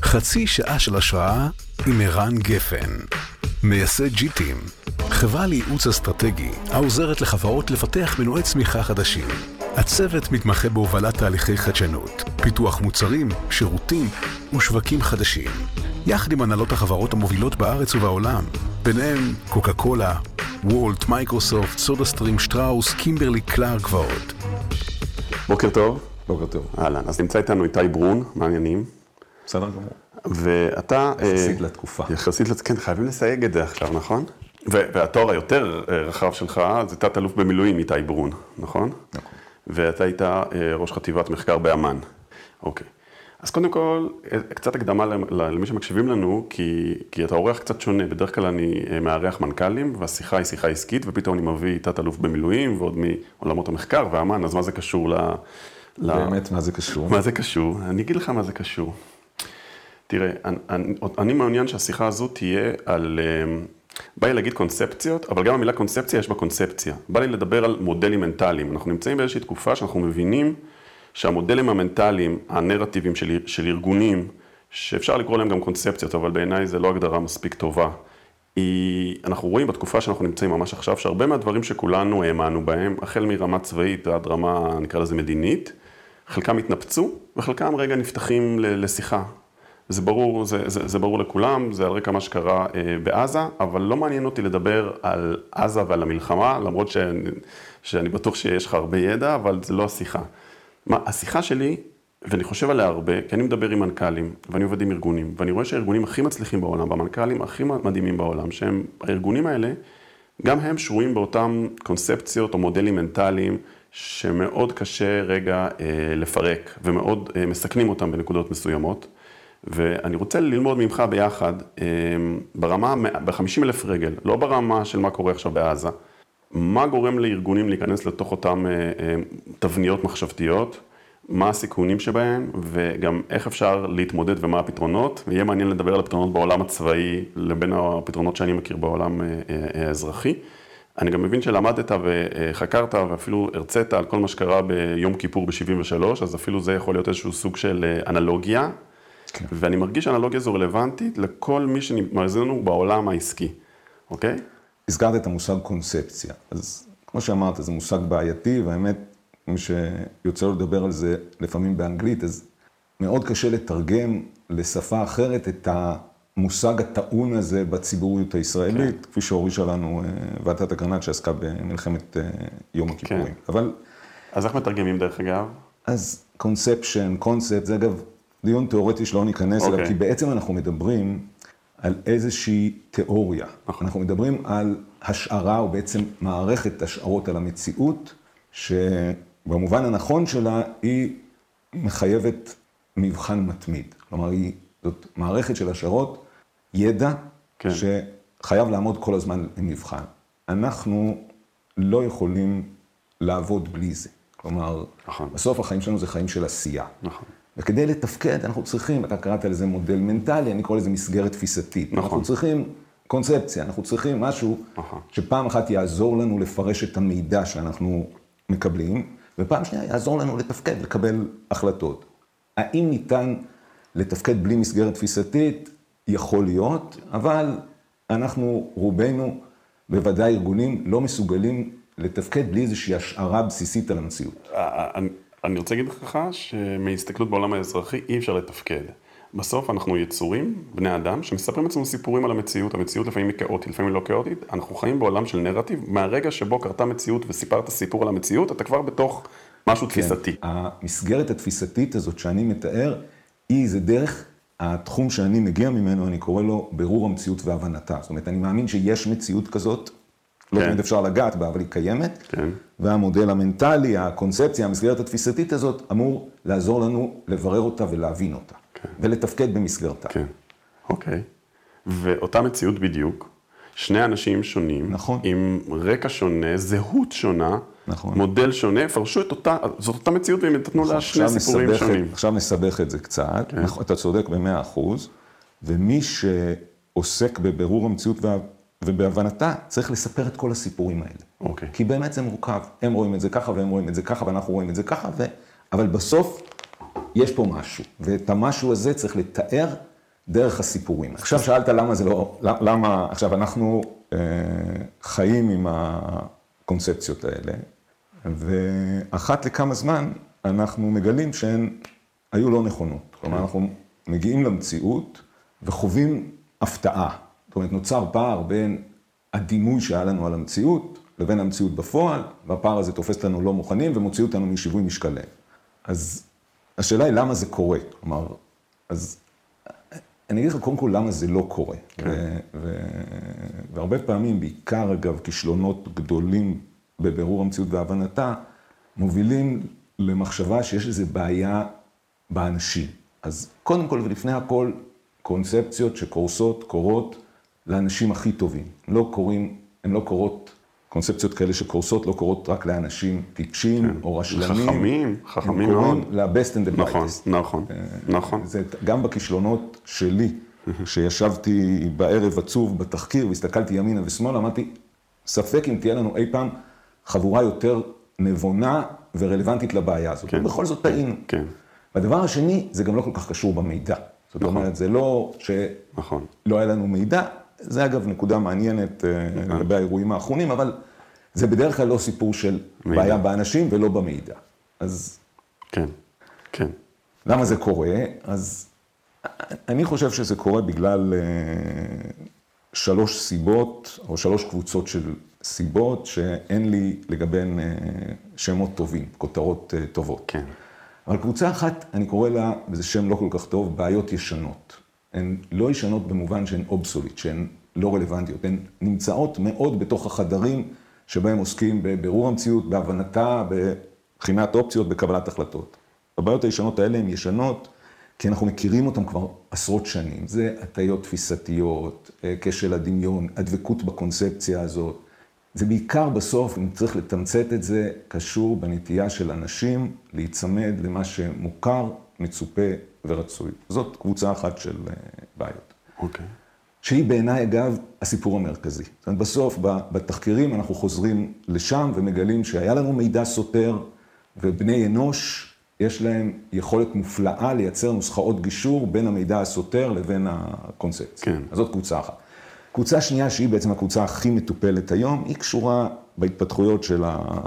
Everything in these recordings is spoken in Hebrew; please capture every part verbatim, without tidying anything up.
חצי שעה של השראה עם ערן גפן, מייסד ג'יטים, חברה לייעוץ אסטרטגי העוזרת לחברות לפתח מנועי צמיחה חדשים. הצוות מתמחה בהובלת תהליכי חדשנות, פיתוח מוצרים, שירותים ושווקים חדשים, יחד עם הנהלות החברות המובילות בארץ ובעולם, ביניהם קוקה קולה, וולט, מייקרוסופט, סודה סטרים, שטראוס, קימברלי קלארק ועוד. בוקר טוב. בוקר טוב. אהלן, אז נמצא איתנו איתי ברון, מעניינים. בסדר גמור. ואתה... יחסית לתקופה. יחסית לתקופה, כן, חייבים לסייג את זה עכשיו, נכון? והתואר היותר רחב שלך, זה תת אלוף במילואים איתי ברון, נכון? נכון. ואתה היית ראש חטיבת מחקר באמן. אוקיי. אז קודם כל, קצת הקדמה למי שמקשיבים לנו, כי, כי אתה אורח קצת שונה. בדרך כלל אני מארח מנכ"לים, והשיחה היא שיחה עסקית, ופתאום אני מביא תת אלוף במילואים, ועוד מעולמות המחקר והאמן, אז מה זה קשור ל... באמת, מה זה קשור? מה זה קשור? אני אגיד לך מה זה קשור. תראה, אני, אני, אני מעוניין שהשיחה הזו תהיה על... בא לי להגיד קונספציות, אבל גם המילה קונספציה יש בה קונספציה. בא לי לדבר על מודלים מנטליים. אנחנו נמצאים באיזושהי תקופה שאנחנו מבינים שהמודלים המנטליים, הנרטיבים של, של ארגונים, שאפשר לקרוא להם גם קונספציות, אבל בעיניי זה לא הגדרה מספיק טובה. היא, אנחנו רואים בתקופה שאנחנו נמצאים ממש עכשיו, שהרבה מהדברים שכולנו האמנו בהם, החל מרמה צבאית עד רמה, נקרא לזה מדינית, חלקם התנפצו, וחלקם רגע נפתחים לשיחה. זה ברור, זה, זה, זה ברור לכולם, זה על רקע מה שקרה אה, בעזה, אבל לא מעניין אותי לדבר על עזה ועל המלחמה, למרות שאני, שאני בטוח שיש לך הרבה ידע, אבל זה לא השיחה. מה, השיחה שלי, ואני חושב עליה הרבה, כי אני מדבר עם מנכ"לים, ואני עובד עם ארגונים, ואני רואה שהארגונים הכי מצליחים בעולם, במנכ"לים הכי מדהימים בעולם, שהם, הארגונים האלה, גם הם שרויים באותם קונספציות או מודלים מנטליים, שמאוד קשה רגע אה, לפרק, ומאוד אה, מסכנים אותם בנקודות מסוימות. ואני רוצה ללמוד ממך ביחד, ברמה, ב-חמישים אלף רגל, לא ברמה של מה קורה עכשיו בעזה, מה גורם לארגונים להיכנס לתוך אותם תבניות מחשבתיות, מה הסיכונים שבהם, וגם איך אפשר להתמודד ומה הפתרונות, ויהיה מעניין לדבר על הפתרונות בעולם הצבאי, לבין הפתרונות שאני מכיר בעולם האזרחי. אני גם מבין שלמדת וחקרת ואפילו הרצית על כל מה שקרה ביום כיפור ב-שבעים ושלוש, אז אפילו זה יכול להיות איזשהו סוג של אנלוגיה, כן. ואני מרגיש שהאנלוגיה זו רלוונטית לכל מי שמאזין לנו בעולם העסקי, אוקיי? הזכרת את המושג קונספציה, אז כמו שאמרת, זה מושג בעייתי, והאמת, מי שיוצא לו לדבר על זה לפעמים באנגלית, אז מאוד קשה לתרגם לשפה אחרת את המושג הטעון הזה בציבוריות הישראלית, כן. כפי שהורישה לנו ועדת אגרנט שעסקה במלחמת יום הכיפורים. כן. אבל... אז איך מתרגמים דרך אגב? אז קונספשן, קונספט, זה אגב... דיון תיאורטי שלא ניכנס אליו, okay. כי בעצם אנחנו מדברים על איזושהי תיאוריה. Okay. אנחנו מדברים על השערה, או בעצם מערכת השערות על המציאות, שבמובן הנכון שלה היא מחייבת מבחן מתמיד. כלומר, היא, זאת מערכת של השערות, ידע, okay. שחייב לעמוד כל הזמן למבחן. אנחנו לא יכולים לעבוד בלי זה. כלומר, okay. בסוף החיים שלנו זה חיים של עשייה. נכון. וכדי לתפקד, אנחנו צריכים, אתה קראת לזה מודל מנטלי, אני קורא לזה מסגרת תפיסתית. נכון. אנחנו צריכים קונספציה, אנחנו צריכים משהו נכון. שפעם אחת יעזור לנו לפרש את המידע שאנחנו מקבלים, ופעם שנייה יעזור לנו לתפקד, לקבל החלטות. האם ניתן לתפקד בלי מסגרת תפיסתית? יכול להיות, אבל אנחנו, רובנו, בוודאי ארגונים, לא מסוגלים לתפקד בלי איזושהי השערה בסיסית על המציאות. אני רוצה להגיד לך שמהסתכלות בעולם האזרחי אי אפשר לתפקד. בסוף אנחנו יצורים, בני אדם, שמספרים עצמנו סיפורים על המציאות. המציאות לפעמים היא כאוטית, לפעמים לא כאוטית. אנחנו חיים בעולם של נרטיב. מהרגע שבו קרתה מציאות וסיפרת סיפור על המציאות, אתה כבר בתוך משהו כן. תפיסתי. המסגרת התפיסתית הזאת שאני מתאר, היא זה דרך התחום שאני מגיע ממנו, אני קורא לו ברור המציאות והבנתה. זאת אומרת, אני מאמין שיש מציאות כזאת, לא תמיד אפשר לגעת בה, אבל היא קיימת, כן. והמודל המנטלי, הקונספציה, המסגרת התפיסתית הזאת, אמור לעזור לנו לברר אותה ולהבין אותה, כן. ולתפקד במסגרתה. כן, אוקיי. ואותה מציאות בדיוק, שני אנשים שונים, נכון. עם רקע שונה, זהות שונה, נכון. מודל שונה, פרשו את אותה, זאת אותה מציאות והם נתנו לה שני סיפורים שונים. עכשיו נסבך את זה קצת, כן. אתה צודק במאה אחוז, ומי שעוסק בבירור המציאות וה... ובהבנתה צריך לספר את כל הסיפורים האלה. אוקיי. כי באמת זה מורכב. הם רואים את זה ככה והם רואים את זה ככה ואנחנו רואים את זה ככה, ו... אבל בסוף יש פה משהו. ואת המשהו הזה צריך לתאר דרך הסיפורים. עכשיו שאלת למה זה לא, למה, עכשיו אנחנו אה, חיים עם הקונספציות האלה, ואחת לכמה זמן אנחנו מגלים שהן היו לא נכונות. כלומר, אנחנו מגיעים למציאות וחווים הפתעה. זאת אומרת, נוצר פער בין הדימוי שהיה לנו על המציאות, לבין המציאות בפועל, והפער הזה תופס לנו לא מוכנים ומוציא אותנו משיווי משקלם. אז השאלה היא למה זה קורה. כלומר, אז אני אגיד לך קודם כל למה זה לא קורה. ו- ו- והרבה פעמים, בעיקר אגב, כישלונות גדולים בבירור המציאות והבנתה, מובילים למחשבה שיש איזו בעיה באנשים. אז קודם כל ולפני הכל, קונספציות שקורסות, קורות לאנשים הכי טובים. לא קורים, הן לא קורות, קונספציות כאלה שקורסות לא קורות רק לאנשים טיפשים כן. או רשלנים. חכמים, חכמים מאוד. הם קוראים ל-best and the נכון, brightest. נכון, נכון. זה גם בכישלונות שלי, שישבתי בערב עצוב בתחקיר והסתכלתי ימינה ושמאלה, אמרתי, ספק אם תהיה לנו אי פעם חבורה יותר נבונה ורלוונטית לבעיה הזאת. כן. ובכל זאת טעינו. כן. והדבר השני, זה גם לא כל כך קשור במידע. זאת נכון. אומרת, זה לא נכון. שלא היה לנו מידע, זה אגב נקודה מעניינת לגבי האירועים האחרונים, אבל זה בדרך כלל לא סיפור של מידע. בעיה באנשים ולא במידע. אז... כן, כן. למה זה קורה? אז אני חושב שזה קורה בגלל שלוש סיבות, או שלוש קבוצות של סיבות, שאין לי לגביהן שמות טובים, כותרות טובות. כן. אבל קבוצה אחת, אני קורא לה, וזה שם לא כל כך טוב, בעיות ישנות. הן לא ישנות במובן שהן אובסוליט, שהן לא רלוונטיות. הן נמצאות מאוד בתוך החדרים שבהם עוסקים בבירור המציאות, בהבנתה, בבחינת אופציות, בקבלת החלטות. הבעיות הישנות האלה הן ישנות, כי אנחנו מכירים אותן כבר עשרות שנים. זה הטיות תפיסתיות, כשל הדמיון, הדבקות בקונספציה הזאת. זה בעיקר בסוף, אם צריך לתמצת את זה, קשור בנטייה של אנשים להיצמד למה שמוכר, מצופה ורצוי. זאת קבוצה אחת של בעיות. אוקיי. שהיא בעיניי, אגב, הסיפור המרכזי. זאת אומרת, בסוף, בתחקירים אנחנו חוזרים לשם ומגלים שהיה לנו מידע סותר, ובני אנוש יש להם יכולת מופלאה לייצר נוסחאות גישור בין המידע הסותר לבין הקונספציה. כן. אז זאת קבוצה אחת. קבוצה שנייה, שהיא בעצם הקבוצה הכי מטופלת היום, היא קשורה בהתפתחויות של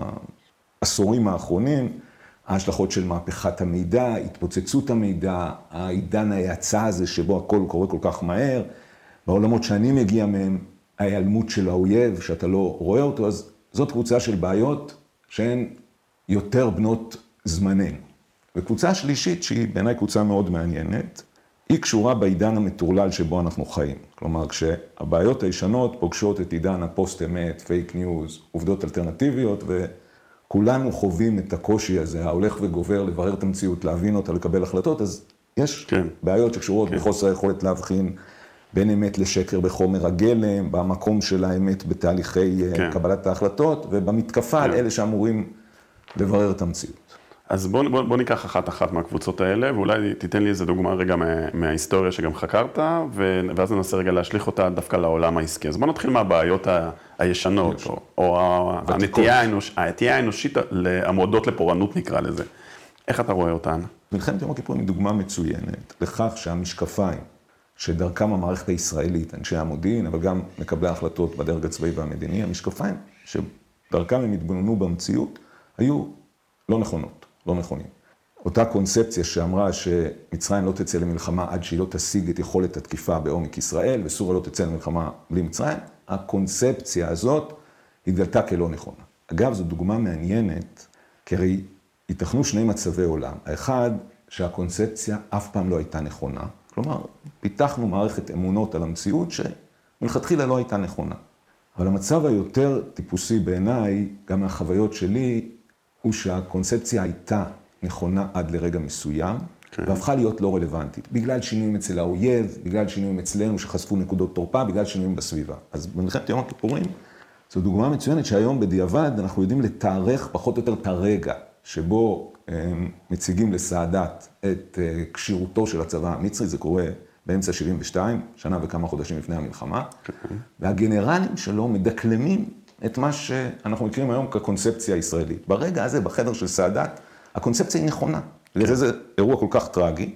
העשורים האחרונים, ההשלכות של מהפכת המידע, התפוצצות המידע, העידן ההאצה הזה שבו הכל קורה כל כך מהר, בעולמות שאני מגיע מהם, ההיעלמות של האויב, שאתה לא רואה אותו, אז זאת קבוצה של בעיות שהן יותר בנות זמננו. וקבוצה שלישית, שהיא בעיניי קבוצה מאוד מעניינת, היא קשורה בעידן המטורלל שבו אנחנו חיים. כלומר, כשהבעיות הישנות פוגשות את עידן הפוסט-אמת, פייק ניוז, עובדות אלטרנטיביות, וכולנו חווים את הקושי הזה, ההולך וגובר לברר את המציאות, להבין אותה, לקבל החלטות, אז יש כן. בעיות שקשורות כן. בחוסר היכולת להבחין בין אמת לשקר בחומר הגלם, במקום של האמת בתהליכי כן. קבלת ההחלטות, ובמתקפה כן. על אלה שאמורים לברר את המציאות. אז בוא, בוא, בוא ניקח אחת-אחת מהקבוצות האלה, ואולי תיתן לי איזה דוגמה רגע מה, מההיסטוריה שגם חקרת, ו, ואז ננסה רגע להשליך אותה דווקא לעולם העסקי. אז בוא נתחיל מהבעיות ה, הישנות, או, או הנטייה האנוש, האנושית המועדות לפורענות נקרא לזה. איך אתה רואה אותן? מלחמת יום הכיפורים היא דוגמה מצוינת לכך שהמשקפיים, שדרכם המערכת הישראלית, אנשי המודיעין, אבל גם מקבלי ההחלטות בדרג הצבאי והמדיני, המשקפיים שדרכם הם התבוננו במציאות, היו לא נכונות. לא נכונים. אותה קונספציה שאמרה שמצרים לא תצא למלחמה עד שהיא לא תשיג את יכולת התקיפה בעומק ישראל, וסוריה לא תצא למלחמה בלי מצרים, הקונספציה הזאת התגלתה כלא נכונה. אגב, זו דוגמה מעניינת, כי הרי ייתכנו שני מצבי עולם. האחד, שהקונספציה אף פעם לא הייתה נכונה. כלומר, פיתחנו מערכת אמונות על המציאות שמלכתחילה לא הייתה נכונה. אבל המצב היותר טיפוסי בעיניי, גם מהחוויות שלי, הוא שהקונספציה הייתה נכונה עד לרגע מסוים, כן. והפכה להיות לא רלוונטית, בגלל שינויים אצל האויב, בגלל שינויים אצלנו שחשפו נקודות תורפה, בגלל שינויים בסביבה. אז במלחמת יום הכיפורים, זו דוגמה מצוינת שהיום בדיעבד אנחנו יודעים לתארך פחות או יותר את הרגע, שבו הם מציגים לסאדאת את כשירותו של הצבא המצרי, זה קורה באמצע שבעים ושתיים, שנה וכמה חודשים לפני המלחמה, כן. והגנרלים שלו מדקלמים את מה שאנחנו מכירים היום כקונספציה הישראלית. ברגע הזה, בחדר של סאדאת, הקונספציה היא נכונה. לזה זה אירוע כל כך טרגי,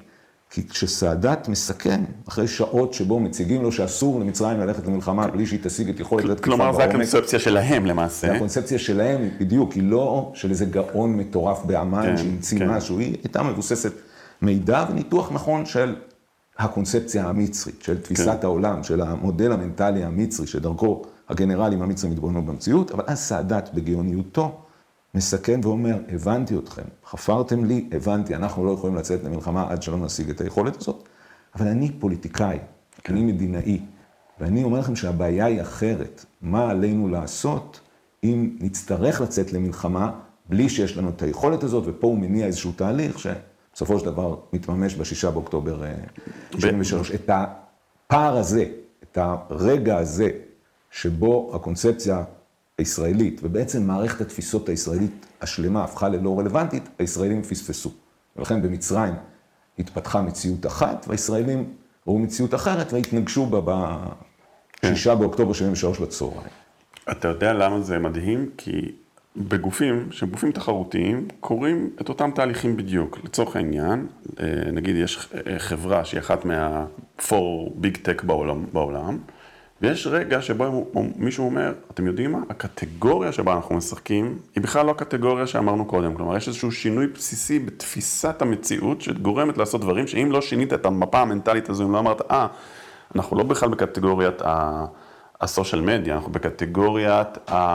כי כשסאדאת מסכם, אחרי שעות שבו מציגים לו שאסור למצרים ללכת למלחמה בלי שהיא תשיג את יכולת התקיפה בעומק. כלומר, זו הקונספציה שלהם למעשה. הקונספציה שלהם, בדיוק, היא לא של איזה גאון מטורף באמן שהמציא משהו, היא הייתה מבוססת מידע וניתוח נכון של הקונספציה המצרית, של תפיסת העולם, של המודל המנטלי המצרי, שדרכו הגנרלים המצרים התבוננו במציאות, אבל אז סאדאת בגאוניותו מסכם ואומר, הבנתי אתכם, חפרתם לי, הבנתי, אנחנו לא יכולים לצאת למלחמה עד שלא נשיג את היכולת הזאת, אבל אני פוליטיקאי, אני מדינאי, ואני אומר לכם שהבעיה היא אחרת, מה עלינו לעשות אם נצטרך לצאת למלחמה בלי שיש לנו את היכולת הזאת, ופה הוא מניע איזשהו תהליך שבסופו של דבר מתממש בשישה באוקטובר שבעים ושלוש. את הפער הזה, את הרגע הזה, שבו הקונספציה הישראלית, ובעצם מערכת התפיסות הישראלית השלמה הפכה ללא רלוונטית, הישראלים פספסו. ולכן במצרים התפתחה מציאות אחת, והישראלים ראו מציאות אחרת, והתנגשו בה בשישה באוקטובר שבעים ושלוש בצהריים. אתה יודע למה זה מדהים? כי בגופים, שהם גופים תחרותיים, קוראים את אותם תהליכים בדיוק. לצורך העניין, נגיד יש חברה שהיא אחת מה-four big tech בעולם, בעולם, ויש רגע שבו מישהו אומר, אתם יודעים מה? הקטגוריה שבה אנחנו משחקים, היא בכלל לא הקטגוריה שאמרנו קודם. כלומר, יש איזשהו שינוי בסיסי בתפיסת המציאות, שגורמת לעשות דברים, שאם לא שינית את המפה המנטלית הזו, אם לא אמרת, אה, אנחנו לא בכלל בקטגוריית הסושיאל מדיה, אנחנו בקטגוריית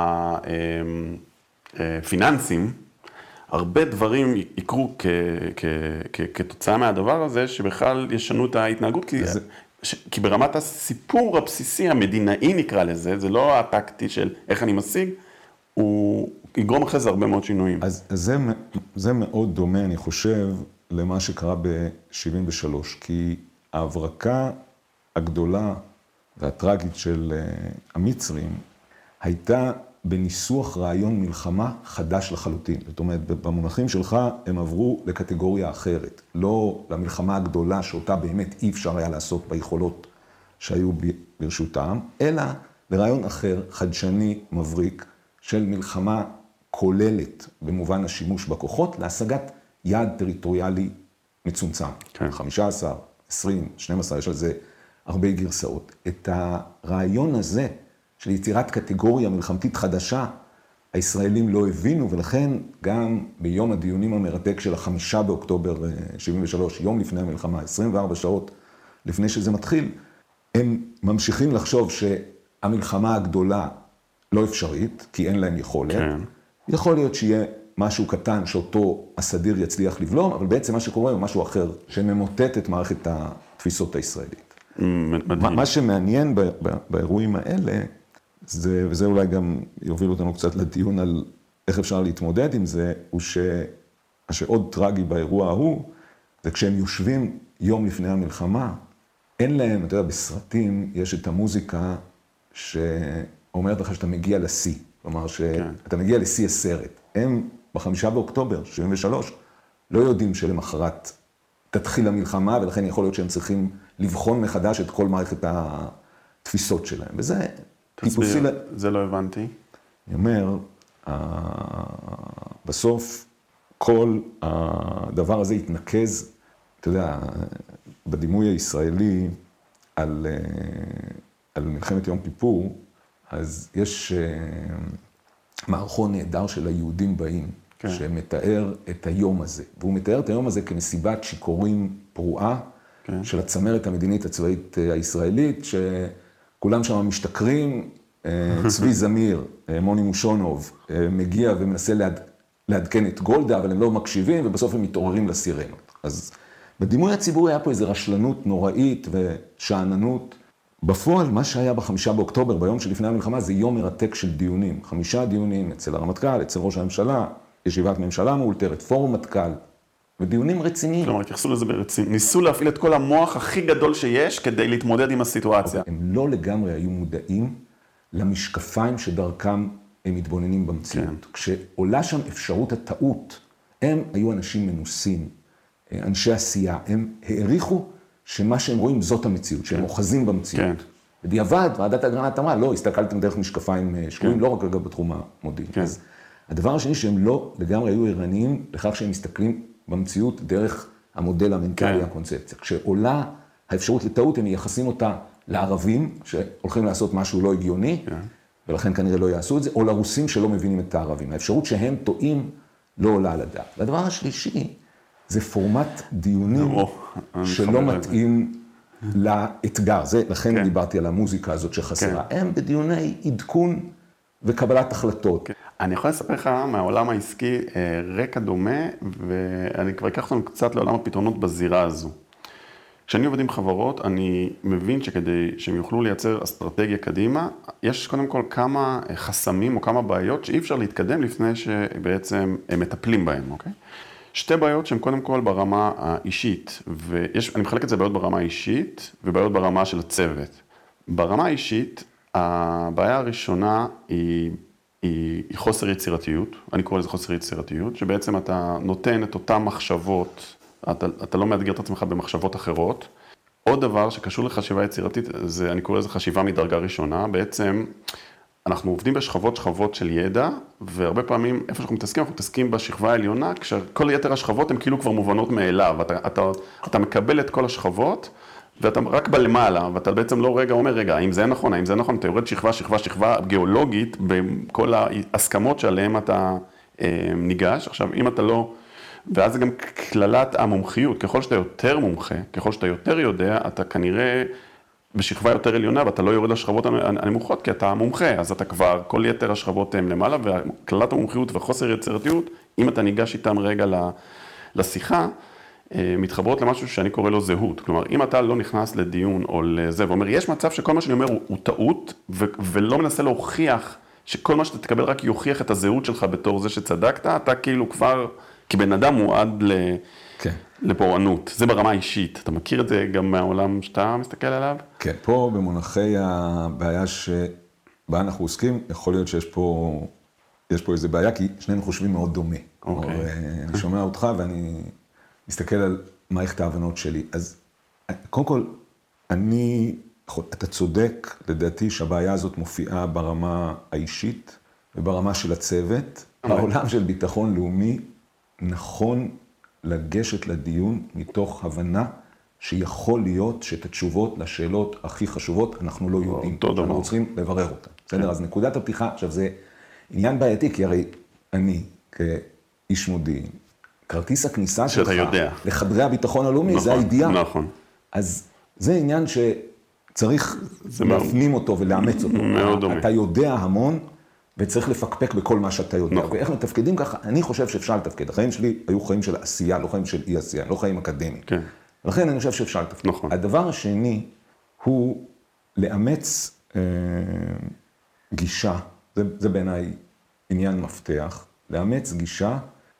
הפיננסים, הרבה דברים יקרו כתוצאה מהדבר הזה, שבכלל ישנו את ההתנהגות, כי... כי ברמת הסיפור הבסיסי, המדינאי נקרא לזה, זה לא הטקטי של איך אני משיג, הוא יגרום אחרי זה הרבה מאוד שינויים. אז, אז זה, זה מאוד דומה, אני חושב, למה שקרה ב-שבעים ושלוש, כי ההברקה הגדולה והטרגית של המצרים הייתה בניסוח רעיון מלחמה חדש לחלוטין. זאת אומרת, במונחים שלך הם עברו לקטגוריה אחרת. לא למלחמה הגדולה שאותה באמת אי אפשר היה לעשות ביכולות שהיו ברשותם, אלא לרעיון אחר, חדשני, מבריק, של מלחמה כוללת במובן השימוש בכוחות, להשגת יעד טריטוריאלי מצומצם. כן. חמישה עשר, עשרים, שתים עשרה, יש על זה הרבה גרסאות. את הרעיון הזה, של יצירת קטגוריה מלחמתית חדשה, הישראלים לא הבינו, ולכן גם ביום הדיונים המרתק של החמישה באוקטובר שבעים ושלוש, יום לפני המלחמה, עשרים וארבע שעות לפני שזה מתחיל, הם ממשיכים לחשוב שהמלחמה הגדולה לא אפשרית, כי אין להם יכולת. כן. יכול להיות שיהיה משהו קטן שאותו הסדיר יצליח לבלום, אבל בעצם מה שקורה הוא משהו אחר, שממוטט את מערכת התפיסות הישראלית. מדהים. מה שמעניין באירועים האלה, זה, וזה אולי גם יוביל אותנו קצת לדיון על איך אפשר להתמודד עם זה, הוא ש... שעוד טרגי באירוע ההוא, זה כשהם יושבים יום לפני המלחמה, אין להם, אתה יודע, בסרטים יש את המוזיקה שאומרת לך שאתה מגיע לשיא, כלומר שאתה מגיע לשיא הסרט. הם בחמישה באוקטובר, שבעים ושלוש, לא יודעים שלמחרת תתחיל המלחמה, ולכן יכול להיות שהם צריכים לבחון מחדש את כל מערכת התפיסות שלהם. וזה... תסביר, זה לא הבנתי. אני אומר, בסוף כל הדבר הזה התנקז, אתה יודע, בדימוי הישראלי על, על מלחמת יום כיפור, אז יש מערכון נהדר של היהודים באים, כן. שמתאר את היום הזה. והוא מתאר את היום הזה כמסיבת שיכורים פרועה, כן. של הצמרת המדינית הצבאית הישראלית, ש... כולם שם משתכרים, צבי זמיר, מוני מושונוב, מגיע ומנסה לעד, לעדכן את גולדה, אבל הם לא מקשיבים, ובסוף הם מתעוררים לסירנות. אז בדימוי הציבורי היה פה איזו רשלנות נוראית ושעננות. בפועל, מה שהיה בחמישה באוקטובר, ביום שלפני המלחמה, זה יום מרתק של דיונים. חמישה דיונים אצל הרמטכ"ל, אצל ראש הממשלה, ישיבת ממשלה מאולתרת, פורום מטכ"ל, ודיונים רציניים. כלומר, התייחסו לזה ברצינות. ניסו להפעיל את כל המוח הכי גדול שיש כדי להתמודד עם הסיטואציה. הם לא לגמרי היו מודעים למשקפיים שדרכם הם מתבוננים במציאות. כן. כשעולה שם אפשרות הטעות, הם היו אנשים מנוסים, אנשי עשייה, הם העריכו שמה שהם רואים זאת המציאות, שהם אוחזים במציאות. כן. בדיעבד, ועדת אגרנט אמרה, לא, הסתכלתם דרך משקפיים שגויים, כן. לא רק אגב בתחום המודיעין. כן. אז הדבר השני שהם לא לגמרי היו ערניים לכך שהם מסתכלים במציאות דרך המודל המנטלי, כן. הקונספציה. כשעולה האפשרות לטעות, הם מייחסים אותה לערבים, שהולכים לעשות משהו לא הגיוני, כן. ולכן כנראה לא יעשו את זה, או לרוסים שלא מבינים את הערבים. האפשרות שהם טועים לא עולה על הדעת. והדבר השלישי, זה פורמט דיונים שלא מתאים לאתגר. זה, לכן כן. דיברתי על המוזיקה הזאת שחסרה. כן. הם בדיוני עדכון וקבלת החלטות. כן. אני יכול לספר לך מהעולם העסקי רקע דומה, ואני כבר אקח אותנו קצת לעולם הפתרונות בזירה הזו. כשאני עובד עם חברות, אני מבין שכדי שהם יוכלו לייצר אסטרטגיה קדימה, יש קודם כל כמה חסמים או כמה בעיות שאי אפשר להתקדם לפני שבעצם הם מטפלים בהם, אוקיי? שתי בעיות שהן קודם כל ברמה האישית, ואני מחלק את זה בעיות ברמה האישית ובעיות ברמה של הצוות. ברמה האישית, הבעיה הראשונה היא, היא, היא חוסר יצירתיות, אני קורא לזה חוסר יצירתיות, שבעצם אתה נותן את אותן מחשבות, אתה, אתה לא מאתגר את עצמך במחשבות אחרות. עוד דבר שקשור לחשיבה יצירתית, זה, אני קורא לזה חשיבה מדרגה ראשונה, בעצם אנחנו עובדים בשכבות שכבות של ידע, והרבה פעמים איפה שאנחנו מתעסקים, אנחנו מתעסקים בשכבה העליונה, כשכל יתר השכבות הן כאילו כבר מובנות מאליו, אתה, אתה, אתה מקבל את כל השכבות, ואתה רק בלמעלה, ואתה בעצם לא רגע אומר, רגע, האם זה נכון, האם זה נכון, אתה יורד שכבה, שכבה, שכבה גיאולוגית, בכל ההסכמות שעליהן אתה אה, ניגש. עכשיו, אם אתה לא, ואז זה גם כללת המומחיות, ככל שאתה יותר מומחה, ככל שאתה יותר יודע, אתה כנראה בשכבה יותר עליונה, ואתה לא יורד לשכבות הנמוכות, כי אתה מומחה, אז אתה כבר, כל יתר השכבות הן למעלה, וכללת המומחיות וחוסר יצירתיות, אם אתה ניגש איתם רגע לשיחה, מתחברות למשהו שאני קורא לו זהות. כלומר, אם אתה לא נכנס לדיון או לזה, ואומר, יש מצב שכל מה שאני אומר הוא, הוא טעות, ו- ולא מנסה להוכיח שכל מה שאתה תקבל רק יוכיח את הזהות שלך בתור זה שצדקת, אתה כאילו כבר, כי בן אדם מועד ל... כן. לפורענות. זה ברמה האישית. אתה מכיר את זה גם מהעולם שאתה מסתכל עליו? כן, פה במונחי הבעיה שבה אנחנו עוסקים, יכול להיות שיש פה, יש פה איזו בעיה, כי שנינו חושבים מאוד דומה. אוקיי. אני שומע אותך ואני מסתכל על מערכת ההבנות שלי. אז קודם כל, אני, אתה צודק, לדעתי שהבעיה הזאת מופיעה ברמה האישית וברמה של הצוות. בעולם של ביטחון לאומי, נכון לגשת לדיון מתוך הבנה שיכול להיות שאת התשובות לשאלות הכי חשובות אנחנו לא יודעים. אנחנו צריכים לברר אותן. בסדר, אז נקודת הפתיחה, עכשיו זה עניין בעייתי, כי הרי אני כאיש מודיעין, כרטיס הכניסה שלך לחדרי הביטחון הלאומי, זה הידיעה. נכון. אז זה עניין שצריך להפנים אותו ולאמץ אותו. מאוד דומה. אתה יודע המון, וצריך לפקפק בכל מה שאתה יודע. נכון. ואיך מתפקדים ככה? אני חושב שאפשר לתפקד. החיים שלי היו חיים של עשייה, לא חיים של אי עשייה, לא חיים אקדמיים. כן. לכן אני חושב שאפשר לתפקד. נכון. הדבר השני הוא לאמץ אה, גישה, זה, זה בעיניי עניין מפתח, לאמץ גישה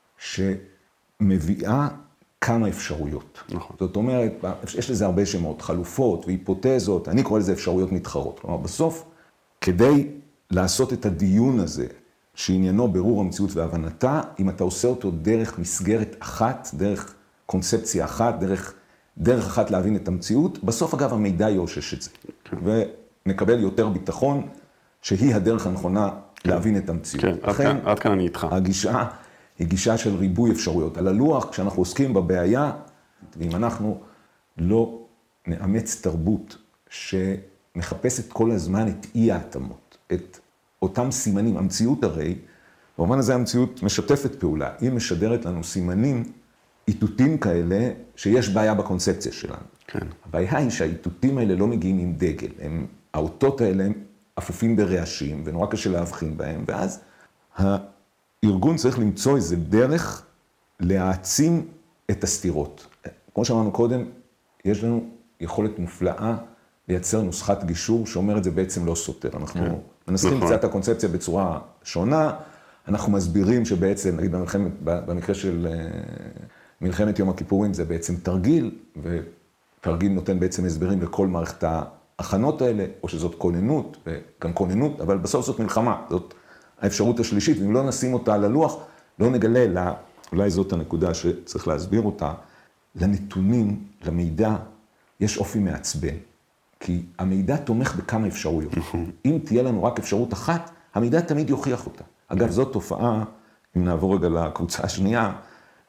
שמביאה כמה אפשרויות. נכון. זאת אומרת, יש לזה הרבה שמות, חלופות והיפותזות, אני קורא לזה אפשרויות מתחרות. כלומר, בסוף, כדי לעשות את הדיון הזה, שעניינו ברור המציאות והבנתה, אם אתה עושה אותו דרך מסגרת אחת, דרך קונספציה אחת, דרך, דרך אחת להבין את המציאות, בסוף אגב המידע יאושש את זה. כן. ונקבל יותר ביטחון, שהיא הדרך הנכונה כן. להבין את המציאות. כן, לכן, עד, כאן, עד כאן אני איתך. הגישה היא גישה של ריבוי אפשרויות. על הלוח, כשאנחנו עוסקים בבעיה, ואם אנחנו לא נאמץ תרבות שמחפשת כל הזמן את אי ההתאמות, את אותם סימנים, המציאות הרי, במובן הזה המציאות משתפת פעולה, היא משדרת לנו סימנים, איתותים כאלה, שיש בעיה בקונספציה שלנו. כן. הבעיה היא שהאיתותים האלה לא מגיעים עם דגל, הם, האותות האלה הם אפופים ברעשים, ונורא קשה להבחין בהם, ואז הארגון צריך למצוא איזה דרך להעצים את הסתירות. כמו שאמרנו קודם, יש לנו יכולת מופלאה לייצר נוסחת גישור, שאומר את זה בעצם לא סותר. אנחנו כן. מנסחים נכון. קצת את הקונספציה בצורה שונה, אנחנו מסבירים שבעצם, נגיד במלחמת, במקרה של מלחמת יום הכיפורים, זה בעצם תרגיל, ותרגיל נותן בעצם הסברים לכל מערכת ההכנות האלה, או שזאת כוננות, וגם כוננות, אבל בסוף זאת מלחמה, זאת האפשרות השלישית, ואם לא נשים אותה על הלוח, לא נגלה לה, אולי זאת הנקודה שצריך להסביר אותה, לנתונים, למידע, יש אופי מעצבן. כי המידע תומך בכמה אפשרויות. אם תהיה לנו רק אפשרות אחת, המידע תמיד יוכיח אותה. אגב, זאת תופעה, אם נעבור רגע לקבוצה השנייה,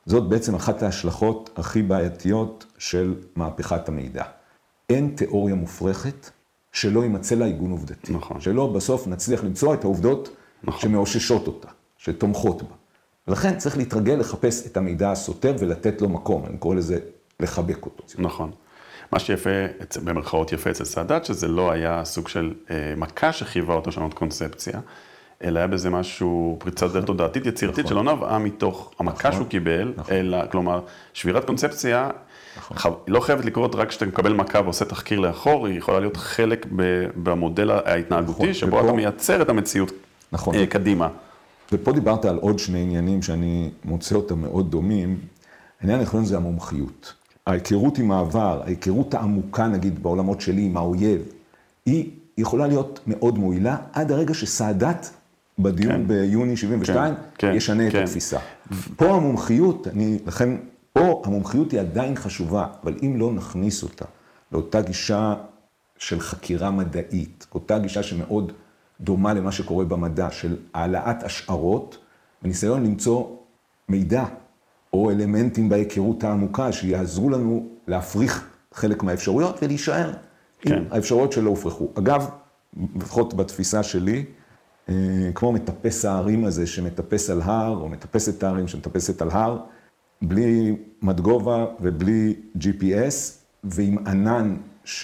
זאת בעצם אחת ההשלכות הכי בעייתיות של מהפכת המידע. אין תיאוריה מופרכת שלא יימצא לה עיגון עובדתי. נכון. שלא בסוף נצליח למצוא את העובדות נכון. שמאוששות אותה, שתומכות בה. ולכן צריך להתרגל לחפש את המידע הסותר ולתת לו מקום. אני קורא לזה לחבק אותו. נכון. מה שיפה, במרכאות יפה אצל סאדאת, שזה לא היה סוג של אה, מכה שחייבה אותו לשנות קונספציה, אלא היה בזה משהו, פריצת דרך תודעתית יצירתית, שלא נבעה מתוך המכה שהוא קיבל, אלא, כלומר, שבירת קונספציה, לא חייבת לקרות רק כשאתה מקבל מכה ועושה תחקיר לאחור, היא יכולה להיות חלק במודל ההתנהגותי, שבו אתה מייצר את המציאות קדימה. ופה דיברת על עוד שני עניינים שאני מוצא אותם מאוד דומים. העניין האחרון זה המומחיות. ההיכרות עם העבר, ההיכרות העמוקה, נגיד, בעולמות שלי, עם האויב, היא יכולה להיות מאוד מועילה, עד הרגע שסאדאת, בדיון כן. ביוני שבעים ושתיים, כן, כן, ישנה כן. את התפיסה. פה המומחיות, אני, לכן, פה המומחיות היא עדיין חשובה, אבל אם לא נכניס אותה לאותה גישה של חקירה מדעית, אותה גישה שמאוד דומה למה שקורה במדע, של העלאת השערות, וניסיון למצוא מידע או אלמנטים בהיכרות העמוקה, שיעזרו לנו להפריך חלק מהאפשרויות ולהישאר כן. עם האפשרויות שלא הופרכו. אגב, לפחות בתפיסה שלי, כמו מטפס הערים הזה שמטפס על הר, או מטפסת הערים שמטפסת על הר, בלי מדגובה ובלי ג'י פי אס, ועם ענן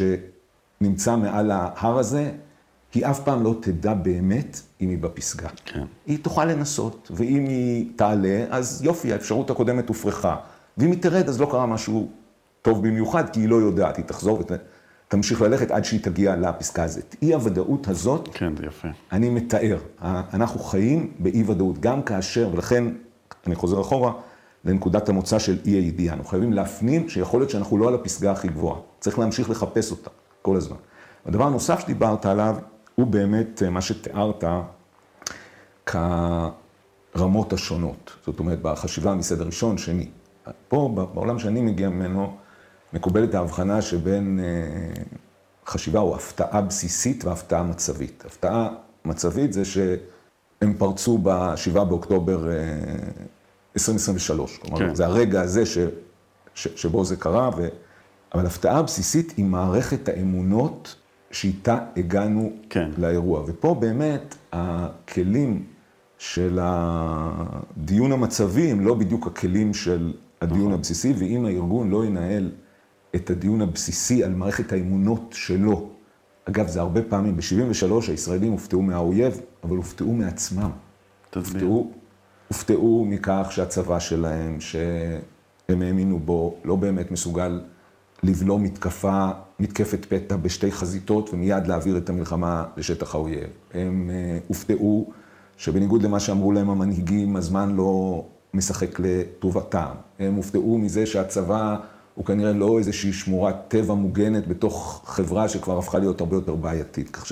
שנמצא מעל ההר הזה, היא אף פעם לא תדע באמת אם היא בפסגה. כן. היא תוכל לנסות, ואם היא תעלה, אז יופי, האפשרות הקודמת הופרכה. ואם היא תרד, אז לא קרה משהו טוב במיוחד, כי היא לא יודעת, היא תחזור ותמשיך ללכת עד שהיא תגיע לפסגה הזאת. אי הוודאות הזאת, כן, זה יפה. אני מתאר. אנחנו חיים באי ודאות, גם כאשר, ולכן אני חוזר אחורה, לנקודת המוצא של אי הידיעה. אנחנו חייבים להפנים שיכול להיות שאנחנו לא על הפסגה הכי גבוהה. צריך להמשיך לחפש אותה כל הזמן. הדבר הנוסף שדיברת עליו, הוא באמת מה שתיארת כרמות השונות. זאת אומרת, בחשיבה מסדר ראשון, שני. פה, בעולם שאני מגיע ממנו, מקובלת ההבחנה שבין חשיבה או הפתעה בסיסית והפתעה מצבית. הפתעה מצבית זה שהם פרצו בשבעה באוקטובר עשרים עשרים ושלוש. כלומר, כן. זה הרגע הזה ש, ש, שבו זה קרה, ו... אבל הפתעה בסיסית היא מערכת האמונות שאיתה הגענו כן. לאירוע. ופה באמת הכלים של הדיון המצבי הם לא בדיוק הכלים של הדיון נכון. הבסיסי, ואם הארגון לא ינהל את הדיון הבסיסי על מערכת האמונות שלו, אגב, זה הרבה פעמים, ב-שבעים ושלוש הישראלים הופתעו מהאויב, אבל הופתעו מעצמם. הופתעו, הופתעו מכך שהצבא שלהם, שהם האמינו בו, לא באמת מסוגל לבלום מתקפה, מתקפת פתע בשתי חזיתות, ומיד להעביר את המלחמה לשטח האויב. הם uh, הופתעו שבניגוד למה שאמרו להם המנהיגים, הזמן לא משחק לטובתם. הם הופתעו מזה שהצבא הוא כנראה לא איזושהי שמורת טבע מוגנת בתוך חברה שכבר הפכה להיות הרבה יותר בעייתית. כך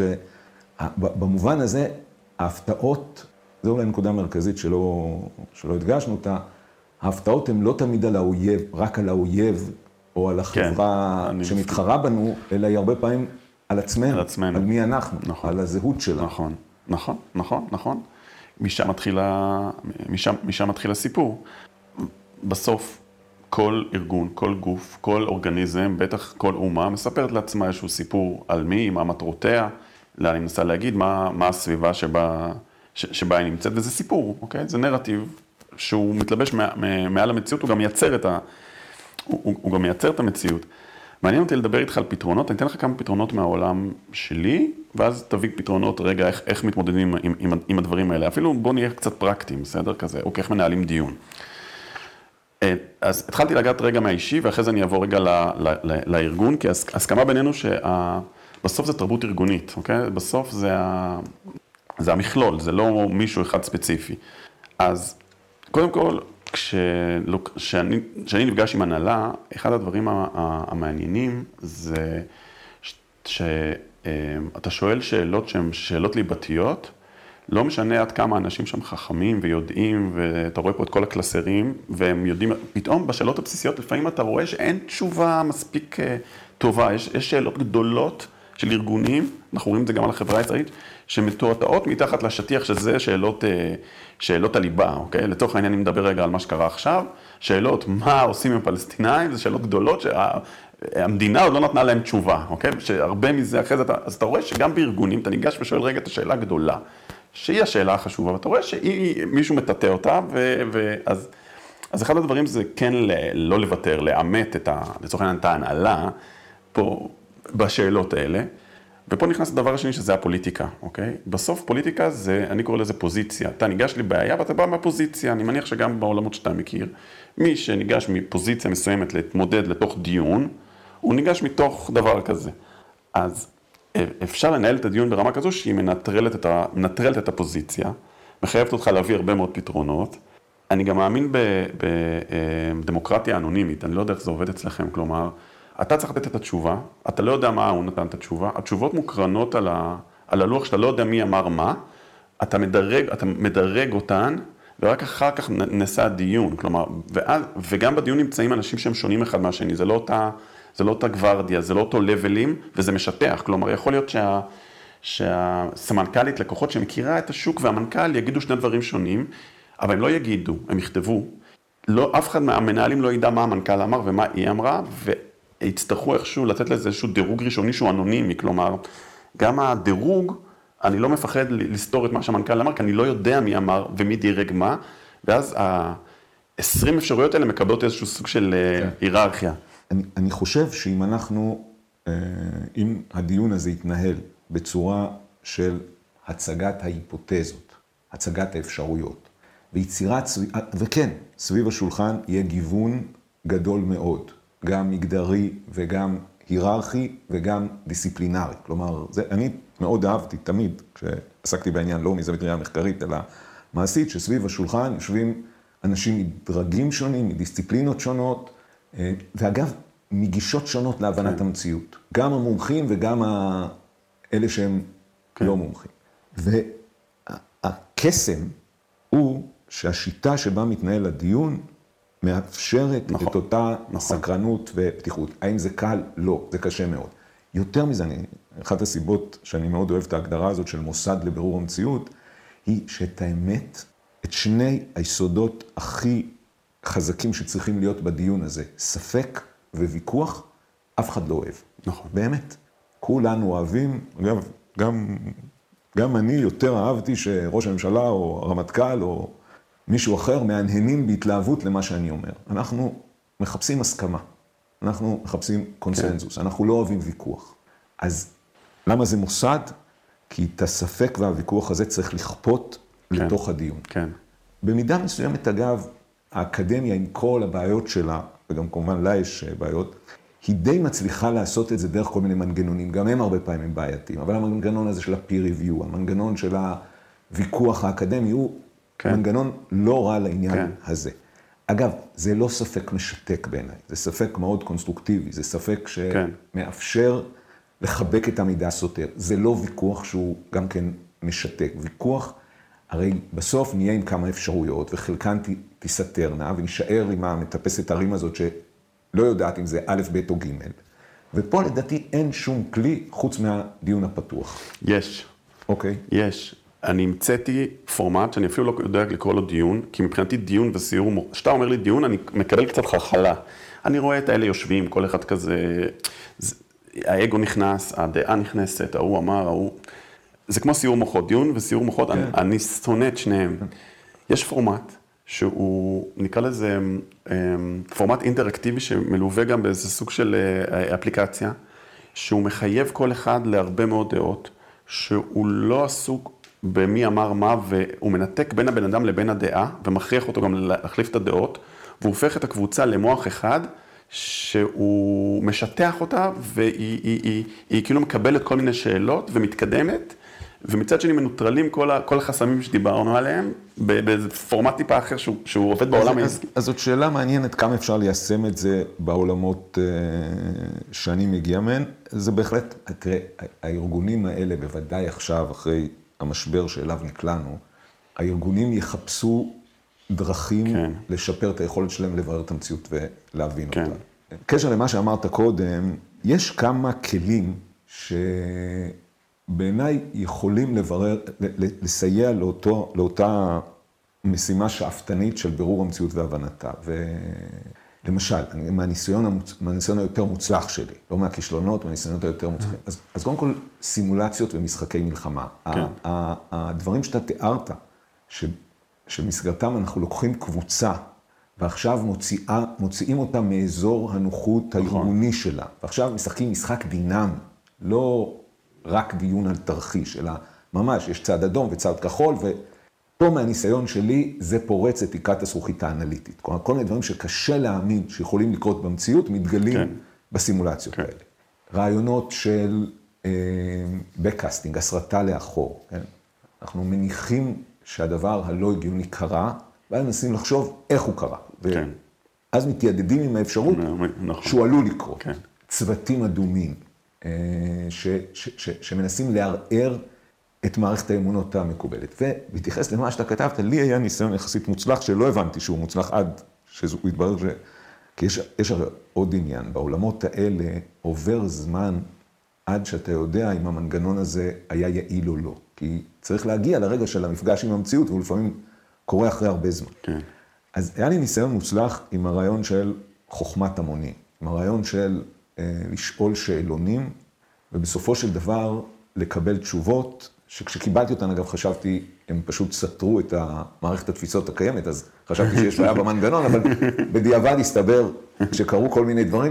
שבמובן הזה, ההפתעות, זו אולי נקודה מרכזית שלא, שלא הדגשנו אותה, ההפתעות הן לא תמיד על האויב, רק על האויב, או על החברה כן, שמתחרה בנו, אלא היא הרבה פעמים על עצמנו, על, עצמנו. על מי אנחנו, נכון. על הזהות שלה. נכון, נכון, נכון, נכון. משם מתחילה, משם, משם מתחיל הסיפור. בסוף, כל ארגון, כל גוף, כל אורגניזם, בטח כל אומה, מספרת לעצמה איזשהו סיפור על מי, מה מטרותיה, לאן אני מנסה להגיד, מה, מה הסביבה שבה, ש, שבה היא נמצאת, וזה סיפור, אוקיי? זה נרטיב שהוא מתלבש מעל המציאות, הוא גם מייצר את ה... הוא, הוא גם מייצר את המציאות. מעניין אותי לדבר איתך על פתרונות, אני אתן לך כמה פתרונות מהעולם שלי, ואז תביא פתרונות רגע איך, איך מתמודדים עם, עם, עם הדברים האלה. אפילו בוא נהיה קצת פרקטיים, בסדר? כזה, אוקיי, איך מנהלים דיון. אז התחלתי לגעת רגע מהאישי, ואחרי זה אני אעבור רגע ל, ל, ל, לארגון, כי הסכמה בינינו שבסוף זה תרבות ארגונית, אוקיי? בסוף זה, ה, זה המכלול, זה לא מישהו אחד ספציפי. אז קודם כל, כשאני, כשאני נפגש עם הנהלה, אחד הדברים המעניינים זה שאתה שואל שאלות שהן שאלות ליבתיות, לא משנה עד כמה אנשים שם חכמים ויודעים, ואתה רואה פה את כל הקלסרים, והם יודעים, פתאום בשאלות הבסיסיות לפעמים אתה רואה שאין תשובה מספיק טובה, יש, יש שאלות גדולות של ארגונים, אנחנו רואים את זה גם על החברה הישראלית, שמתועתעות מתחת לשטיח שזה שאלות, שאלות הליבה, אוקיי? לצורך העניין אני מדבר רגע על מה שקרה עכשיו, שאלות מה עושים עם הפלסטינאים, זה שאלות גדולות שהמדינה עוד לא נתנה להם תשובה, אוקיי? שהרבה מזה אחרי זה, אז אתה רואה שגם בארגונים, אתה ניגש ושואל רגע את השאלה הגדולה, שהיא השאלה החשובה, ואתה רואה שמישהו מטאטא אותה, ואז... אז אחד הדברים זה כן לא לוותר, לאמת את ה... לצורך העניין את ההנהלה פה בשאלות האלה, ופה נכנס הדבר השני שזה הפוליטיקה, אוקיי? בסוף פוליטיקה זה, אני קורא לזה פוזיציה. אתה ניגש לי בעיה ואתה בא מהפוזיציה, אני מניח שגם בעולמות שאתה מכיר, מי שניגש מפוזיציה מסוימת להתמודד לתוך דיון, הוא ניגש מתוך דבר כזה. אז אפשר לנהל את הדיון ברמה כזו שהיא מנטרלת את, ה... מנטרלת את הפוזיציה, מחייבת אותך להביא הרבה מאוד פתרונות. אני גם מאמין בדמוקרטיה אנונימית, אני לא יודע איך זה עובד אצלכם, כלומר, אתה צריך לתת את התשובה, אתה לא יודע מה הוא נתן את התשובה, התשובות מוקרנות על, ה, על הלוח שאתה לא יודע מי אמר מה, אתה מדרג, אתה מדרג אותן, ורק אחר כך נעשה הדיון, כלומר, ואז, וגם בדיון נמצאים אנשים שהם שונים אחד מהשני, זה לא אותה, זה לא אותה גוורדיה, זה לא אותו לבלים, וזה משטח, כלומר, יכול להיות שה, שהסמנכ"לית לקוחות שמכירה את השוק והמנכ"ל יגידו שני דברים שונים, אבל הם לא יגידו, הם יכתבו, לא, אף אחד מהמנהלים לא ידע מה המנכ"ל אמר ומה היא אמרה, ויצטרכו איכשהו לתת לזה איזשהו דירוג ראשוני שהוא אנונימי, כלומר, גם הדירוג, אני לא מפחד לסתור את מה שהמנכ"ל אמר, כי אני לא יודע מי אמר ומי דירג מה, ואז ה-עשרים אפשרויות האלה מקבלות איזשהו סוג של היררכיה. אני, אני חושב שאם אנחנו, אם הדיון הזה יתנהל בצורה של הצגת ההיפותזות, הצגת האפשרויות, ויצירת, וכן, סביב השולחן יהיה גיוון גדול מאוד, גם מגדרי וגם היררכי וגם דיסציפלינרי. כלומר, זה, אני מאוד אהבתי תמיד, כשעסקתי בעניין לא מזווית ראייה מחקרית, אלא מעשית, שסביב השולחן יושבים אנשים מדרגים שונים, מדיסציפלינות שונות, ואגב, מגישות שונות להבנת כן. המציאות. גם המומחים וגם אלה שהם כן. לא מומחים. והקסם הוא שהשיטה שבה מתנהל הדיון מאפשרת נכון, את אותה נכון. סקרנות ופתיחות. האם זה קל? לא, זה קשה מאוד. יותר מזה, אני, אחת הסיבות שאני מאוד אוהב את ההגדרה הזאת של מוסד לבירור המציאות, היא שאת האמת, את שני היסודות הכי חזקים שצריכים להיות בדיון הזה, ספק וויכוח, אף אחד לא אוהב. נכון. באמת. כולנו אוהבים, אגב, גם, גם אני יותר אהבתי שראש הממשלה או הרמטכ"ל או מישהו אחר מהנהנים בהתלהבות למה שאני אומר. אנחנו מחפשים הסכמה, אנחנו מחפשים קונסנזוס, כן. אנחנו לא אוהבים ויכוח. אז למה זה מוסד? כי את הספק והוויכוח הזה צריך לכפות כן. לתוך הדיון. כן. במידה מסוימת, אגב, האקדמיה עם כל הבעיות שלה, וגם כמובן לה יש בעיות, היא די מצליחה לעשות את זה דרך כל מיני מנגנונים, גם הם הרבה פעמים בעייתיים, אבל המנגנון הזה של ה-peer review, המנגנון של הוויכוח האקדמי, הוא כן. מנגנון לא רע לעניין כן. הזה. אגב, זה לא ספק משתק בעיניי, זה ספק מאוד קונסטרוקטיבי, זה ספק שמאפשר לחבק את המידע הסותר. זה לא ויכוח שהוא גם כן משתק. ויכוח, הרי בסוף נהיה עם כמה אפשרויות, וחלקן תסתרנה, ונשאר עם המטפסת הרים הזאת שלא יודעת אם זה א', ב' או ג'. ופה לדעתי אין שום כלי חוץ מהדיון הפתוח. יש. אוקיי. יש. אני המצאתי פורמט שאני אפילו לא יודע לקרוא לו דיון, כי מבחינתי דיון וסיור, כשאתה אומר לי דיון, אני מקבל קצת חלחלה. אני רואה את האלה יושבים, כל אחד כזה, האגו נכנס, הדעה נכנסת, ההוא אמר, ההוא, זה כמו סיור מוחות, דיון וסיור מוחות, כן. אני, אני שונא את שניהם. יש פורמט שהוא, נקרא לזה, פורמט אינטראקטיבי שמלווה גם באיזה סוג של אפליקציה, שהוא מחייב כל אחד להרבה מאוד דעות, שהוא לא עסוק במי אמר מה, והוא מנתק בין הבן אדם לבין הדעה, ומכריח אותו גם להחליף את הדעות, והוא הופך את הקבוצה למוח אחד, שהוא משטח אותה, והיא היא, היא, היא כאילו מקבלת כל מיני שאלות, ומתקדמת, ומצד שני מנוטרלים כל, ה, כל החסמים שדיברנו עליהם, באיזה פורמט טיפה אחר שהוא, שהוא עובד בעולם העסקי. אז, אז זאת שאלה מעניינת, כמה אפשר ליישם את זה בעולמות שאני מגיע מהן. זה בהחלט, תראה, הארגונים האלה, בוודאי עכשיו, אחרי המשבר שאליו נקלענו, הארגונים יחפשו דרכים כן. לשפר את היכולת שלהם לברר את המציאות ולהבין כן. אותה. קשר למה שאמרת קודם, יש כמה כלים שבעיניי יכולים לברר, לסייע לאותו, לאותה משימה שאפתנית של בירור המציאות והבנתה. ולמשל, מהניסיון, המוצ... מהניסיון היותר מוצלח שלי, לא מהכישלונות, מהניסיונות היותר מוצלחים. אז, אז קודם כל, סימולציות ומשחקי מלחמה. כן. הדברים שאתה תיארת, ש... שמסגרתם אנחנו לוקחים קבוצה, ועכשיו מוציאה, מוציאים אותה מאזור הנוחות הארגוני שלה. ועכשיו משחקים משחק דינמי, לא רק דיון על תרחיש, אלא ממש, יש צד אדום וצד כחול, ופה מהניסיון שלי זה פורץ את תקרת הזכוכית האנליטית. כלומר, כל מיני דברים שקשה להאמין שיכולים לקרות במציאות, מתגלים כן. בסימולציות כן. האלה. רעיונות של אה, בקאסטינג, הסרטה לאחור. כן? אנחנו מניחים שהדבר הלא הגיוני קרה, ואז מנסים לחשוב איך הוא קרה. כן. ואז מתיידדים עם האפשרות נכון. שהוא עלול לקרות. כן. צוותים אדומים, ש, ש, ש, שמנסים לערער את מערכת האמונות המקובלת. ובהתייחס למה שאתה כתבת, לי היה ניסיון יחסית מוצלח, שלא הבנתי שהוא מוצלח עד שהוא התברר ש... כי יש, יש עוד עניין, בעולמות האלה עובר זמן עד שאתה יודע אם המנגנון הזה היה יעיל או לא. כי צריך להגיע לרגע של המפגש עם המציאות, והוא לפעמים קורה אחרי הרבה זמן. כן. אז היה לי ניסיון מוצלח עם הרעיון של חוכמת המונים, עם הרעיון של אה, לשאול שאלונים, ובסופו של דבר לקבל תשובות, שכשקיבלתי אותן, אגב, חשבתי, הם פשוט סתרו את מערכת התפיסות הקיימת, אז חשבתי שיש בעיה במנגנון, אבל בדיעבד הסתבר, כשקרו כל מיני דברים,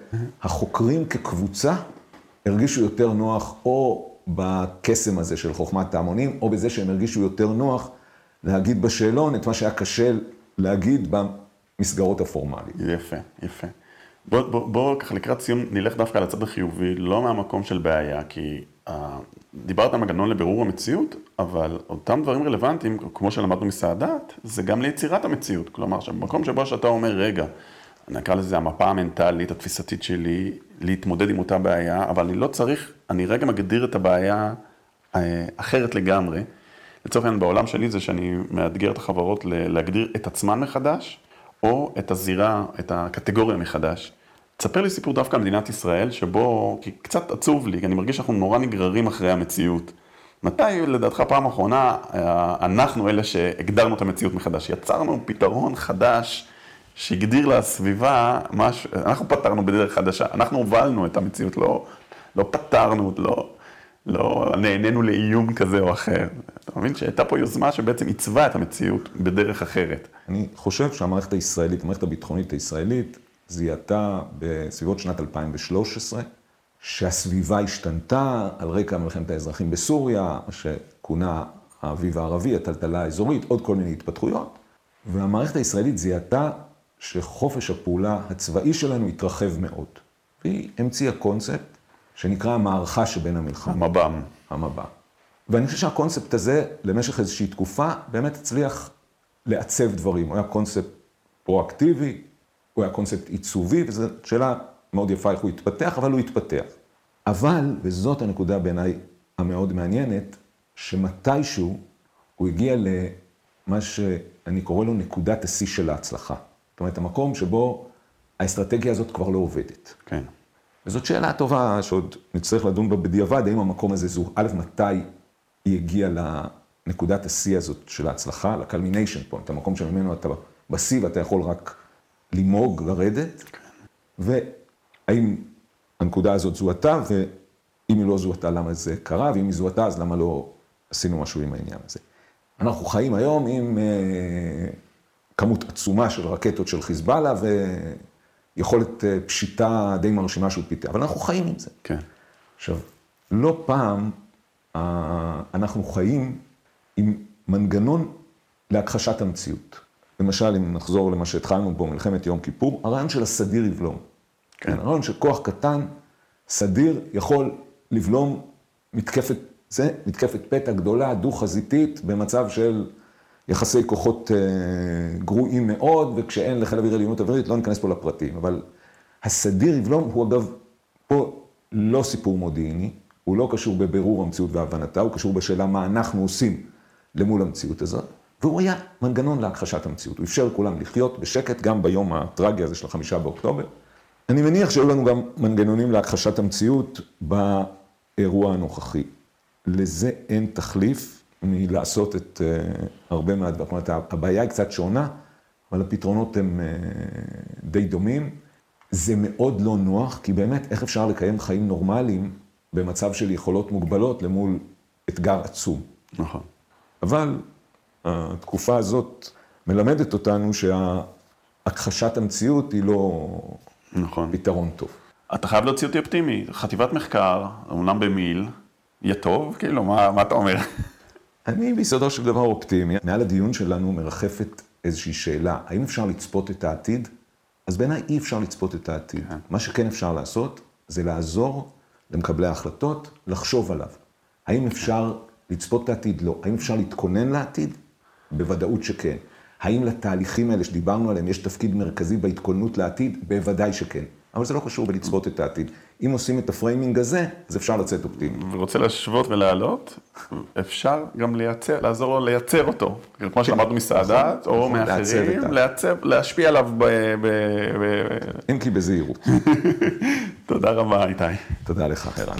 שהחוקרים כקבוצה הרגישו יותר נוח, או בקסם הזה של חוכמת ההמונים, או בזה שהם הרגישו יותר נוח להגיד בשאלון את מה שהיה קשה להגיד במסגרות הפורמליות. יפה, יפה. בוא, בוא, בוא ככה לקראת סיום נלך דווקא על הצד החיובי, לא מהמקום של בעיה, כי uh, דיברת על מנגנון לבירור המציאות, אבל אותם דברים רלוונטיים, כמו שלמדנו מסעדת, זה גם ליצירת המציאות. כלומר, במקום שבו שאתה אומר, רגע, אני אקרא לזה המפה המנטלית, התפיסתית שלי, להתמודד עם אותה בעיה, אבל אני לא צריך, אני רגע מגדיר את הבעיה uh, אחרת לגמרי. לצורך העניין, בעולם שלי זה שאני מאתגר את החברות להגדיר את עצמן מחדש, או את הזירה, את הקטגוריה מחדש. תספר לי סיפור דווקא על מדינת ישראל, שבו, כי קצת עצוב לי, כי אני מרגיש שאנחנו נורא נגררים אחרי המציאות. מתי, לדעתך, פעם האחרונה, אנחנו אלה שהגדרנו את המציאות מחדש? יצרנו פתרון חדש, שהגדיר לסביבה, משהו, אנחנו פתרנו בדרך חדשה, אנחנו הובלנו את המציאות, לא, לא פתרנו, לא, לא נהנינו לאיום כזה או אחר. אתה מבין שהייתה פה יוזמה שבעצם עיצבה את המציאות בדרך אחרת. אני חושב שהמערכת הישראלית, המערכת הביטחונית הישראלית, זיהתה בסביבות שנת אלפיים ושלוש עשרה, שהסביבה השתנתה על רקע מלחמת האזרחים בסוריה, מה שכונה האביב הערבי, הטלטלה האזורית, עוד כל מיני התפתחויות. והמערכת הישראלית זיהתה שחופש הפעולה הצבאי שלנו התרחב מאוד. והיא המציאה קונספט שנקרא המערכה שבין המלחמה. המב"ם. המב"ם. ואני חושב שהקונספט הזה, למשך איזושהי תקופה, באמת הצליח לעצב דברים. הוא היה קונספט פרואקטיבי, הוא היה קונספט עיצובי, וזו שאלה מאוד יפה איך הוא התפתח, אבל הוא התפתח. אבל, וזאת הנקודה בעיניי המאוד מעניינת, שמתישהו הוא הגיע למה שאני קורא לו נקודת השיא של ההצלחה. זאת אומרת, המקום שבו האסטרטגיה הזאת כבר לא עובדת. כן. וזאת שאלה טובה שעוד נצטרך לדון בה בדיעבד, האם המקום הזה זו, א', מתי היא הגיעה לנקודת השיא הזאת של ההצלחה, ל-culmination point, המקום שממנו אתה בשיא ואתה יכול רק למוג, לרדת, והאם הנקודה הזאת זוהתה, ואם היא לא זוהתה, למה זה קרה, ואם היא זוהתה, אז למה לא עשינו משהו עם העניין הזה. אנחנו חיים היום עם כמות עצומה של רקטות של חיזבאללה, ויכולת פשיטה די מרשימה שהוא פיתה, אבל אנחנו חיים עם זה. כן. עכשיו, לא פעם אנחנו חיים עם מנגנון להכחשת המציאות. למשל, אם נחזור למה שהתחלנו בו, מלחמת יום כיפור, הרעיון של הסדיר יבלום. כן. הרעיון שכוח קטן, סדיר, יכול לבלום מתקפת, זה מתקפת פתע גדולה, דו-חזיתית, במצב של יחסי כוחות אה, גרועים מאוד, וכשאין לחיל האוויר עליונות אווירית, לא ניכנס פה לפרטים. אבל הסדיר יבלום הוא אגב, פה לא סיפור מודיעיני, הוא לא קשור בבירור המציאות והבנתה, הוא קשור בשאלה מה אנחנו עושים למול המציאות הזאת. והוא היה מנגנון להכחשת המציאות. הוא אפשר לכולם לחיות בשקט, גם ביום הטרגי הזה של החמישה באוקטובר. אני מניח שהיו לנו גם מנגנונים להכחשת המציאות האירוע הנוכחי. לזה אין תחליף מלעשות את uh, הרבה מהדברים. זאת אומרת, הבעיה היא קצת שונה, אבל הפתרונות הם uh, די דומים. זה מאוד לא נוח, כי באמת איך אפשר לקיים חיים נורמליים במצב של יכולות מוגבלות למול אתגר עצום. נכון. אבל התקופה הזאת מלמדת אותנו שהכחשת המציאות היא לא נכון. פתרון טוב. אתה חייב להוציא אותי אופטימי. חטיבת מחקר, אומנם במיל, יהיה טוב? כאילו, מה, מה אתה אומר? אני ביסודו של דבר אופטימי. מעל הדיון שלנו מרחפת איזושהי שאלה. האם אפשר לצפות את העתיד? אז בעיניי אי אפשר לצפות את העתיד. Okay. מה שכן אפשר לעשות, זה לעזור למקבלי ההחלטות, לחשוב עליו. האם אפשר לצפות את העתיד? לא. האם אפשר להתכונן לעתיד? בוודאות שכן. האם לתהליכים האלה שדיברנו עליהם יש תפקיד מרכזי בהתכוננות לעתיד? בוודאי שכן. אבל זה לא קשור בלצפות את העתיד. אם עושים את הפריימינג הזה, אז אפשר לצאת אופטימי. ורוצה להשוות ולהעלות, אפשר גם לייצר, לעזור לו לייצר אותו. כמו שלמדנו מסעדת, או מאחרים, להשפיע עליו ב... אם כי בזהירות. תודה רבה, איתי. תודה לך, ערן.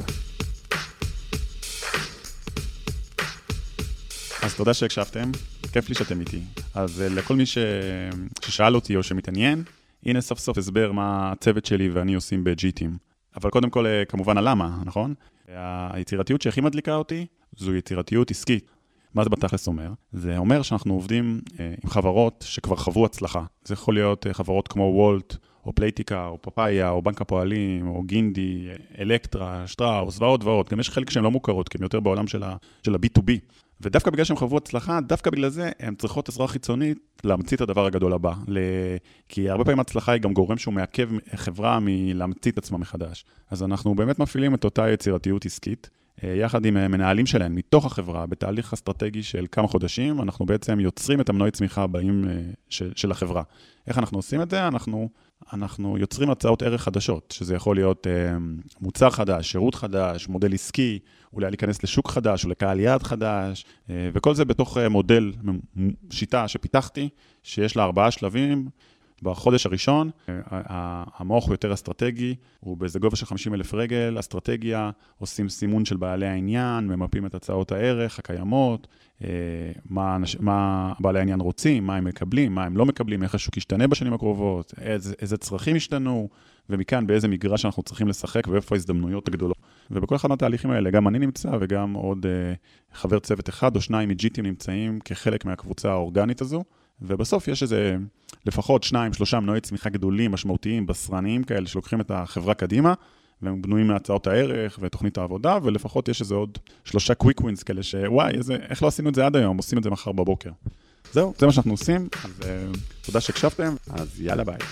אז תודה שהקשבתם, כיף לי שאתם איתי. אז לכל מי ש... ששאל אותי או שמתעניין, הנה סוף סוף הסבר מה הצוות שלי ואני עושים בג'יטים. אבל קודם כל, כמובן, הלמה, נכון? היצירתיות שהכי מדליקה אותי, זו יצירתיות עסקית. מה זה בתכלס אומר? זה אומר שאנחנו עובדים עם חברות שכבר חוו הצלחה. זה יכול להיות חברות כמו וולט, או פלייטיקה, או פפאיה, או בנק הפועלים, או גינדי, אלקטרה, שטראוס, ועוד ועוד. גם יש חלק שהן לא מוכרות, כי הן יותר בעולם של ה-בי טו בי. ודווקא בגלל שהן חוו הצלחה, דווקא בגלל זה הן צריכות עזרה חיצונית להמציא את הדבר הגדול הבא. כי הרבה פעמים הצלחה היא גם גורם שהוא מעכב חברה מלהמציא את עצמה מחדש. אז אנחנו באמת מפעילים את אותה יצירתיות עסקית, יחד עם מנהלים שלהם מתוך החברה, בתהליך אסטרטגי של כמה חודשים, אנחנו בעצם יוצרים את המנועי צמיחה הבאים של, של החברה. איך אנחנו עושים את זה? אנחנו, אנחנו יוצרים הצעות ערך חדשות, שזה יכול להיות מוצר חדש, שירות חדש, מודל עסקי, אולי להיכנס לשוק חדש או לקהל יעד חדש, וכל זה בתוך מודל, שיטה שפיתחתי, שיש לה ארבעה שלבים. בחודש הראשון, המוח הוא יותר אסטרטגי, הוא באיזה גובה של חמישים אלף רגל, אסטרטגיה, עושים סימון של בעלי העניין, ממפים את הצעות הערך הקיימות, מה, מה בעלי העניין רוצים, מה הם מקבלים, מה הם לא מקבלים, איך השוק ישתנה בשנים הקרובות, איזה, איזה צרכים ישתנו, ומכאן באיזה מגרש אנחנו צריכים לשחק, ואיפה ההזדמנויות הגדולות. ובכל אחד מהתהליכים האלה, גם אני נמצא, וגם עוד חבר צוות אחד או שניים מג'יטים נמצאים כחלק מהקבוצה האורגנית הזו, ובסוף יש איזה לפחות שניים, שלושה מנועי צמיחה גדולים, משמעותיים, בשרניים כאלה, שלוקחים את החברה קדימה, והם בנויים מהצעות הערך ותוכנית העבודה, ולפחות יש איזה עוד שלושה קוויק ווינס כאלה, שוואי, איזה, איך לא עשינו את זה עד היום, עושים את זה מחר בבוקר. זהו, זה מה שאנחנו עושים, אז uh, תודה שהקשבתם, אז יאללה ביי.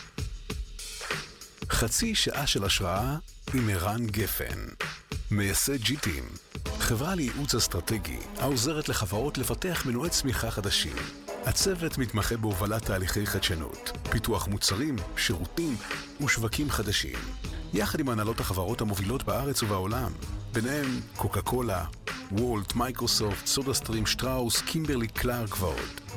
חצי שעה של השראה עם ערן גפן, מייסד ג'יטים, חברה לייעוץ אסטרטגי, העוזרת לחברות לפתח מנועי צמיחה חדשים. הצוות מתמחה בהובלת תהליכי חדשנות, פיתוח מוצרים, שירותים ושווקים חדשים. יחד עם הנהלות החברות המובילות בארץ ובעולם, ביניהם קוקה קולה, וולט, מייקרוסופט, סודה סטרים, שטראוס, קימברלי קלארק ועוד.